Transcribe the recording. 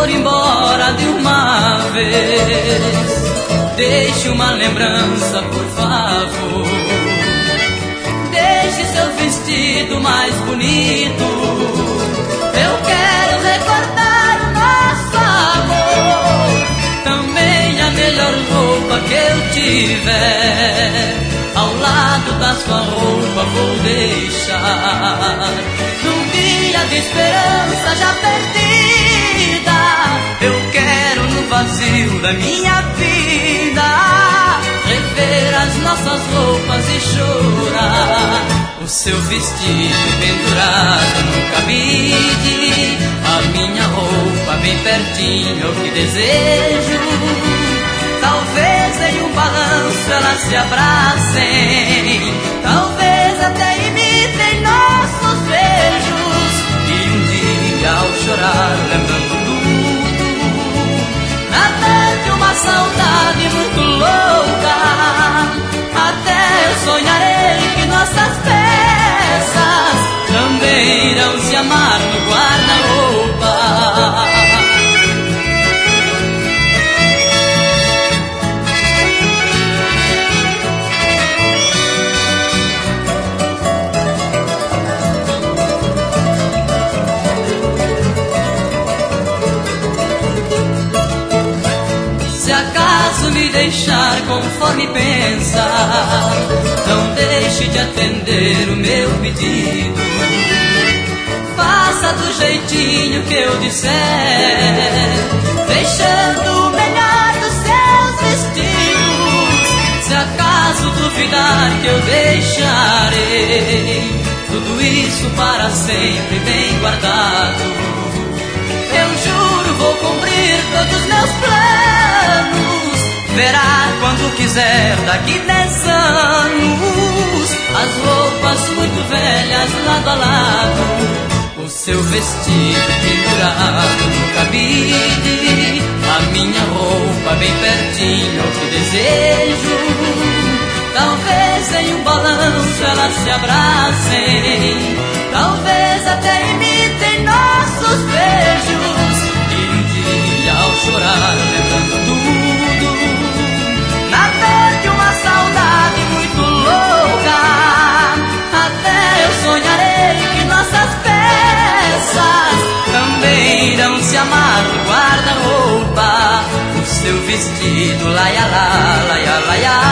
for embora de uma vez, deixe uma lembrança, por favor. Deixe seu vestido mais bonito. Eu quero recordar o nosso amor. Também a melhor roupa que eu tiver, ao lado da sua roupa vou deixar. Num dia de esperança já perdida, eu quero no vazio da minha vida rever as nossas roupas e chorar. O seu vestido pendurado no cabide, a minha roupa bem pertinho, é o que desejo. Talvez em um balanço elas se abracem, talvez até imitem nossos beijos. E um dia ao chorar lembrando tudo, natante uma saudade muito louca. Até eu sonharei que nossas peças também irão se amar no guarda-roupa. Se acaso me deixar conforme pensa, não deixe de atender o meu pedido. Faça do jeitinho que eu disser, deixando o melhor dos seus vestidos. Se acaso duvidar que eu deixarei tudo isso para sempre bem guardado, eu juro vou cumprir todos os meus planos. Verá quando quiser daqui 10 anos as roupas muito velhas lado a lado, o seu vestido pendurado no cabide, a minha roupa bem pertinho, o que desejo. Talvez em um balanço elas se abracem, talvez até imitem nossos beijos. E um dia ao chorar lembrando tudo, na tarde uma saudade muito louca. Até eu sonharei que nossas peças também irão se amar no guarda-roupa. O seu vestido laia lá, laia, laia,